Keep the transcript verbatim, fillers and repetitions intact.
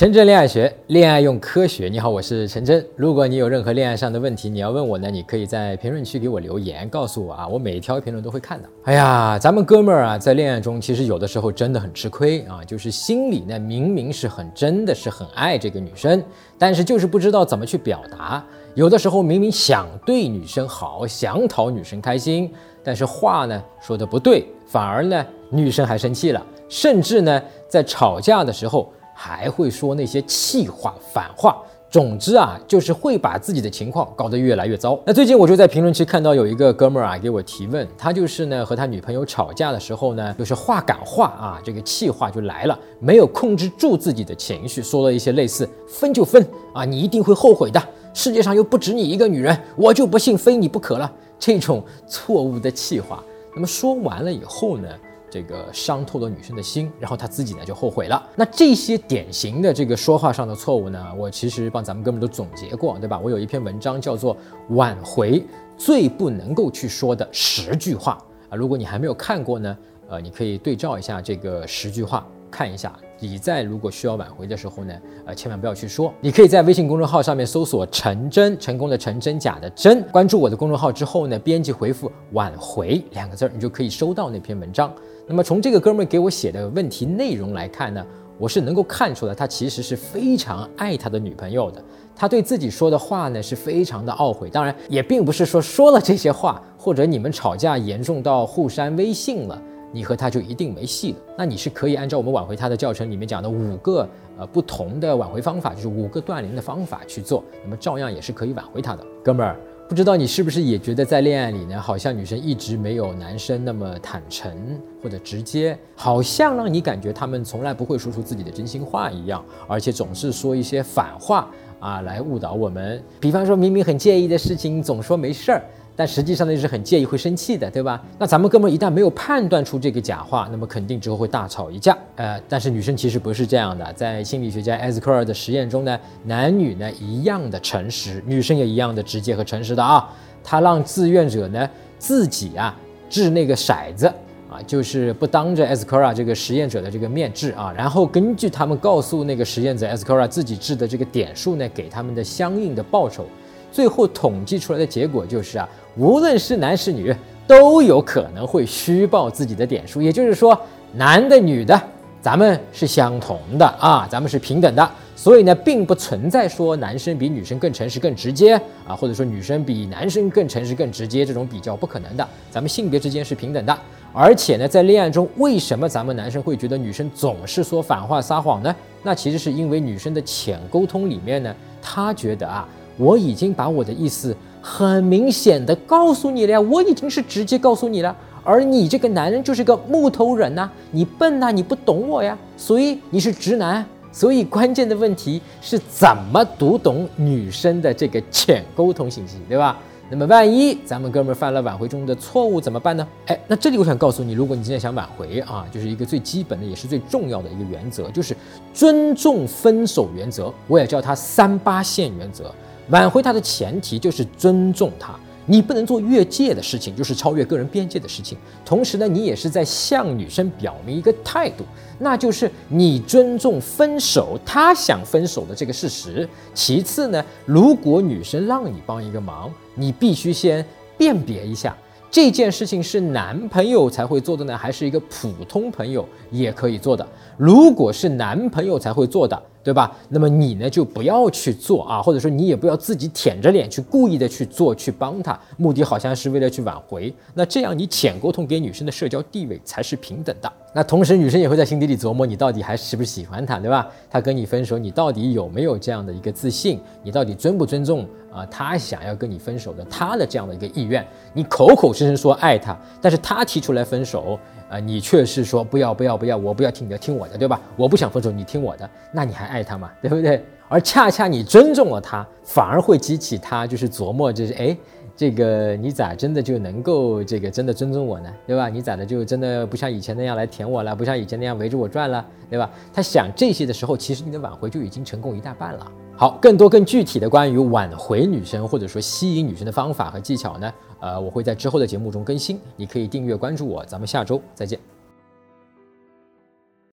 陈真恋爱学，恋爱用科学。你好，我是陈真。如果你有任何恋爱上的问题，你要问我呢，你可以在评论区给我留言，告诉我啊，我每一条评论都会看的。哎呀，咱们哥们儿啊，在恋爱中其实有的时候真的很吃亏啊，就是心里呢明明是很真的是很爱这个女生，但是就是不知道怎么去表达。有的时候明明想对女生好，想讨女生开心，但是话呢说的不对，反而呢女生还生气了，甚至呢在吵架的时候还会说那些气话、反话，总之啊，就是会把自己的情况搞得越来越糟。那最近我就在评论区看到有一个哥们儿啊给我提问，他就是呢和他女朋友吵架的时候呢，就是话赶话啊，这个气话就来了，没有控制住自己的情绪，说了一些类似分就分啊，你一定会后悔的，世界上又不止你一个女人，我就不信非你不可了，这种错误的气话。那么说完了以后呢，这个伤透了女生的心，然后她自己呢就后悔了。那这些典型的这个说话上的错误呢，我其实帮咱们哥们都总结过，对吧？我有一篇文章叫做《挽回最不能够去说的十句话》啊，如果你还没有看过呢，呃，你可以对照一下这个十句话看一下。你在如果需要挽回的时候呢，呃，千万不要去说。你可以在微信公众号上面搜索陈真，成功的陈，真假的真，关注我的公众号之后呢，编辑回复挽回两个字，你就可以收到那篇文章。那么从这个哥们儿给我写的问题内容来看呢，我是能够看出来他其实是非常爱他的女朋友的，他对自己说的话呢是非常的懊悔。当然也并不是说说了这些话，或者你们吵架严重到互删微信了，你和他就一定没戏了。那你是可以按照我们挽回他的教程里面讲的五个呃不同的挽回方法，就是五个断联的方法去做，那么照样也是可以挽回他的。哥们儿，不知道你是不是也觉得在恋爱里呢，好像女生一直没有男生那么坦诚或者直接，好像让你感觉他们从来不会说出自己的真心话一样，而且总是说一些反话啊来误导我们。比方说明明很介意的事情总说没事儿，但实际上呢是很介意会生气的，对吧？那咱们哥们一旦没有判断出这个假话，那么肯定之后会大吵一架。呃，但是女生其实不是这样的，在心理学家埃斯科尔的实验中呢，男女呢一样的诚实，女生也一样的直接和诚实的啊。他让志愿者呢自己啊掷那个骰子啊，就是不当着埃斯科尔这个实验者的这个面掷啊，然后根据他们告诉那个实验者埃斯科尔自己掷的这个点数呢，给他们的相应的报酬。最后统计出来的结果就是啊，无论是男是女，都有可能会虚报自己的点数。也就是说，男的女的，咱们是相同的啊，咱们是平等的。所以呢，并不存在说男生比女生更诚实、更直接啊，或者说女生比男生更诚实、更直接，这种比较不可能的。咱们性别之间是平等的。而且呢，在恋爱中，为什么咱们男生会觉得女生总是说反话、撒谎呢？那其实是因为女生的浅沟通里面呢，她觉得啊，我已经把我的意思很明显的告诉你了呀，我已经是直接告诉你了，而你这个男人就是个木头人呐、啊，你笨呐、啊，你不懂我呀，所以你是直男。所以关键的问题是怎么读懂女生的这个浅沟通信息，对吧？那么万一咱们哥们犯了挽回中的错误怎么办呢？哎，那这里我想告诉你，如果你今天想挽回啊，就是一个最基本的也是最重要的一个原则，就是尊重分手原则，我也叫它三八线原则。挽回它的前提就是尊重它，你不能做越界的事情，就是超越个人边界的事情。同时呢，你也是在向女生表明一个态度，那就是你尊重分手，她想分手的这个事实。其次呢，如果女生让你帮一个忙，你必须先辨别一下，这件事情是男朋友才会做的呢，还是一个普通朋友也可以做的？如果是男朋友才会做的，对吧？那么你呢就不要去做啊，或者说你也不要自己舔着脸去故意的去做去帮他，目的好像是为了去挽回。那这样你浅沟通给女生的社交地位才是平等的。那同时女生也会在心底里琢磨你到底还是不是喜欢他，对吧？他跟你分手，你到底有没有这样的一个自信？你到底尊不尊重啊、呃、他想要跟你分手的他的这样的一个意愿？你口口声声说爱他，但是他提出来分手啊、呃，你却是说不要不要不要，我不要听你的，听我的，对吧？我不想分手，你听我的，那你还爱他吗？对不对？而恰恰你尊重了他，反而会激起他就是琢磨，就是哎，这个你咋真的就能够这个真的尊重我呢？对吧？你咋的就真的不像以前那样来舔我了，不像以前那样围着我转了，对吧？他想这些的时候，其实你的挽回就已经成功一大半了。好，更多更具体的关于挽回女生或者说吸引女生的方法和技巧呢，呃，我会在之后的节目中更新，你可以订阅关注我，咱们下周再见。